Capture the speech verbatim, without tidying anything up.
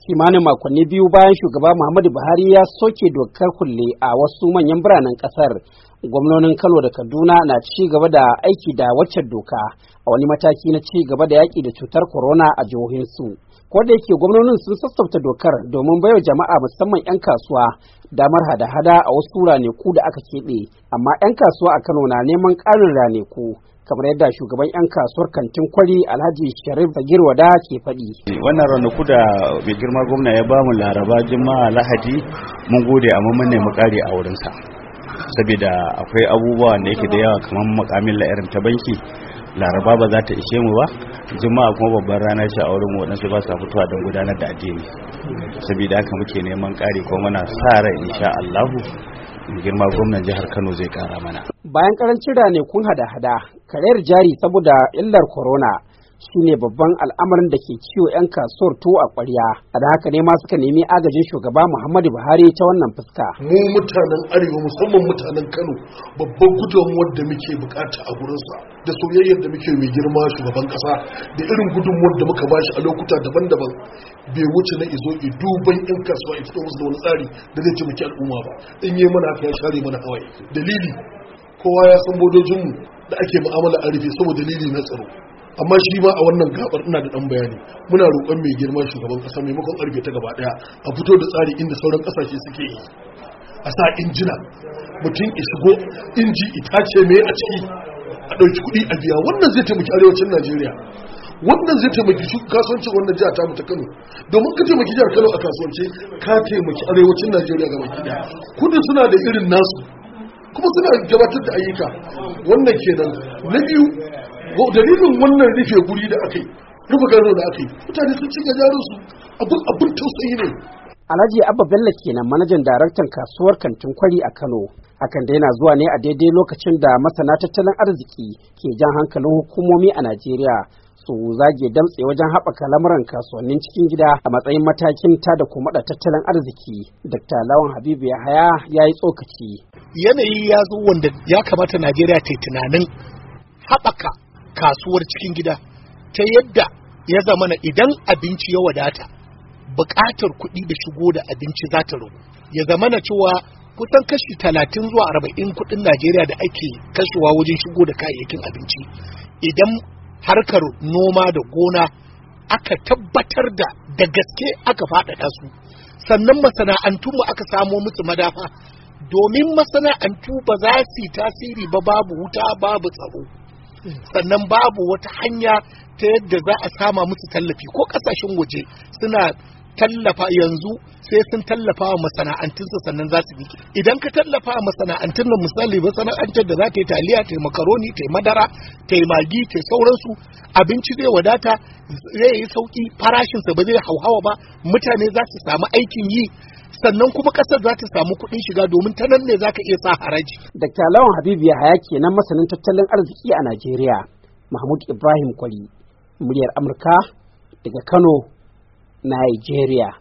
kimanin makonni biyu bayan shugaba Muhammadu Buhari ya soke dokar kulle a wasu manyan biranen kasar, gwamnonin Kano da Kaduna na ci gaba da aiki da waccan doka a wani mataki na ci gaba da yaƙi da cutar corona a jihohinsu. Ko da yake gwamnonin sun sassauta dokar domin baiwa jama'a musamman 'yan kasuwa damar hada-hada a wasu ranaku da aka keɓe, amma 'yan kasuwa a Kano na neman ƙarin ranaku, kamar yadda shugaban 'yan kasuwar kantin kwari Alhaji Sharif Sagir Wada ke faɗi. Wannan ranaku da mai girma gwamna ya bamu Laraba, Juma'a, Lahadi mun gode, amma mun nemi ƙari a wurinsa, saboda akwai abubuwa da yake da yawa kamar makamin irin ta banki. Laraba ba za ta ishe mu ba, Juma'a kuma babban rana ce a wurin waɗansu ba sa fitowa don gudanar da addini, saboda haka muke neman ƙari kuma muna sa rai insha Allahu girma gwamnan jihar Kano zai ƙara mana. Bayan karancin ranakun hada-hada, karayar jari saboda illar corona shine babban al'amarin da ke ciwo 'yan kasuwar tuwo a ƙwarya, a da haka ne ma suka nemi agajin shugaba Muhammadu Buhari ta wannan fuska. Mu mutanen Arewa, musamman mutanen Kano, babban gudunmuwar da muke bukata a gurinsa da soyayyar da muke mai girma shugaban ƙasa da irin gudunmuwar da muka bashi a lokuta daban-daban bai wuce na izo duban 'yan kasuwa ya fito musu da wani tsari da zai taimaki al'umma ba. In yi mana haka ya share mana hawaye. Dalili, kowa ya san bodojinmu da ake mu'amala a rufe saboda dalili na tsaro. Amma shi ma a wannan gabar ina da dan bayani, muna roƙon mai girma shugaban ƙasa maimakon arfe ta gaba daya a fito da tsari inda sauran ƙasashe suke yi, a sa injina, mutum ya shigo inji itace mai a ciki a ɗauki kuɗi a biya. Wannan zai taimaki arewacin Najeriya, wannan zai taimaki kasuwancin wannan jiha ta mu ta Kano, domin ka taimaki jihar Kano a kasuwance ka taimaki arewacin Najeriya gaba ɗaya. Kudu suna da irin nasu kuma suna gabatar da ayyuka. Wannan kenan. Na biyu, dalilin wannan rufe guri da aka yi, rufe gano da aka yi, mutane sun ci gajarunsu, abin abin tausayi ne. Alhaji Abba Bello kenan manajan daraktan kasuwar kantin kwari a Kano. Hakan da yana zuwa ne a daidai lokacin da masana tattalin arziki ke jan hankalin hukumomi a Najeriya su zage damtse wajen haɓaka lamuran kasuwannin cikin gida a matsayin matakin ta da kuma da tattalin arziki. Dokta Lawan Habibu Yahaya ya yi tsokaci. Yanayi ya zo wanda ya kamata Najeriya ta yi tunanin haɓaka kasuwar cikin gida ta yadda ya zamana idan abinci ya wadata, buƙatar kuɗi da shigo da abinci za ta ragu. Ya zamana cewa kusan kashi talatin zuwa arba'in kuɗin Najeriya da ake kashewa wajen shigo da kayayyakin abinci, idan harkar noma da gona aka tabbatar da da gaske aka faɗaɗa su, sannan masana'antu mu aka samo musu madafa, domin masana'antu ba za su yi tasiri ba babu wuta babu tsaro, sannan babu wata hanya ta yadda za a sama musu tallafi. Ko kasashen waje suna tallafa yanzu sai sun tallafa wa masana'antunsa sannan za su yi. Idan ka tallafa wa masana'antun nan, misali masana'antar da za ta yi taliya, ta yi makaroni, ta yi madara, ta yi magi, ta yi sauransu, abinci zai wadata, zai yi sauki, farashinsa ba zai hauhawa ba, mutane za su samu aikin yi, sannan kuma ƙasar za ta samu kuɗin shiga, domin ta nan ne za ka iya sa haraji. Dakta Lawan Habibu Yahaya kenan masanin tattalin arziki a Najeriya. Mahmud Ibrahim Kwari, muryar Amurka daga Kano, Nigeria.